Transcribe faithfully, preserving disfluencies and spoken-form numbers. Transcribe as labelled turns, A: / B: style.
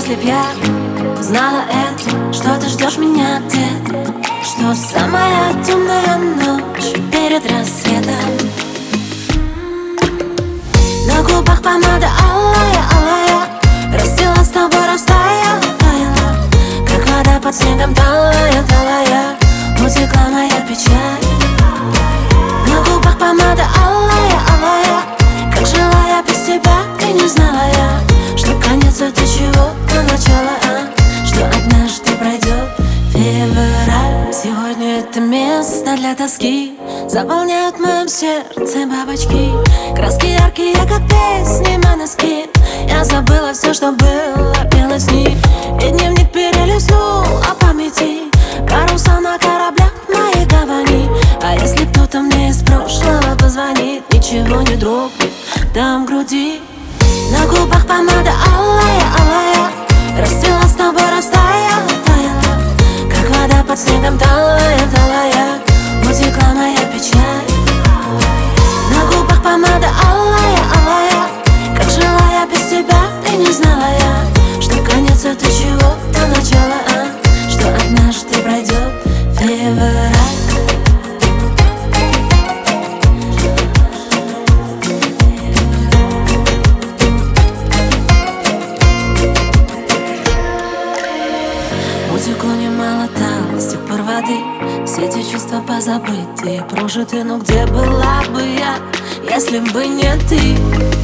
A: если б я знала это, что ты ждешь меня где-то, что самая темная ночь перед рассветом. На губах помада алая, алая, растила с тобой, растаяла, таяла, как вода под снегом талая, талая, утекла моя печаль. На губах помада алая, алая, как жила я без тебя, и не знала я, что конец это чего-то начало, а что однажды пройдет февраль. Сегодня это место для тоски заполняют в моем сердце бабочки. Краски яркие, как песни моноски. Я забыла все, что было, пела с ней, и дневник перелистнул о памяти. Паруса на кораблях моей гавани. А если кто-то мне из прошлого позвонит, ничего не дрогнет там в груди. На губах помада алая, алая, расцвела с тобой, растаяла, таяла, как вода под снегом талая, талая, утекла моя печаль. На губах помада алая, алая, как жила я без тебя, и не знала я, что конец это чего-то начало, а что однажды пройдет февраль. Утекло немало там с тех пор воды, все эти чувства позабыты, прожиты, но где была бы я, если бы не ты?